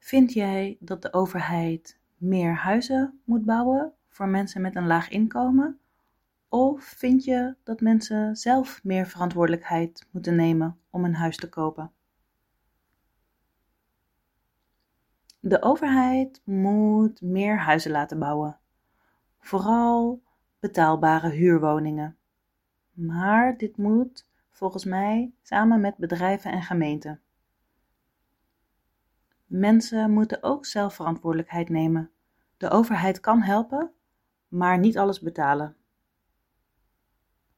Vind jij dat de overheid meer huizen moet bouwen voor mensen met een laag inkomen? Of vind je dat mensen zelf meer verantwoordelijkheid moeten nemen om een huis te kopen? De overheid moet meer huizen laten bouwen. Vooral betaalbare huurwoningen. Maar dit moet volgens mij samen met bedrijven en gemeenten. Mensen moeten ook zelf verantwoordelijkheid nemen. De overheid kan helpen, maar niet alles betalen.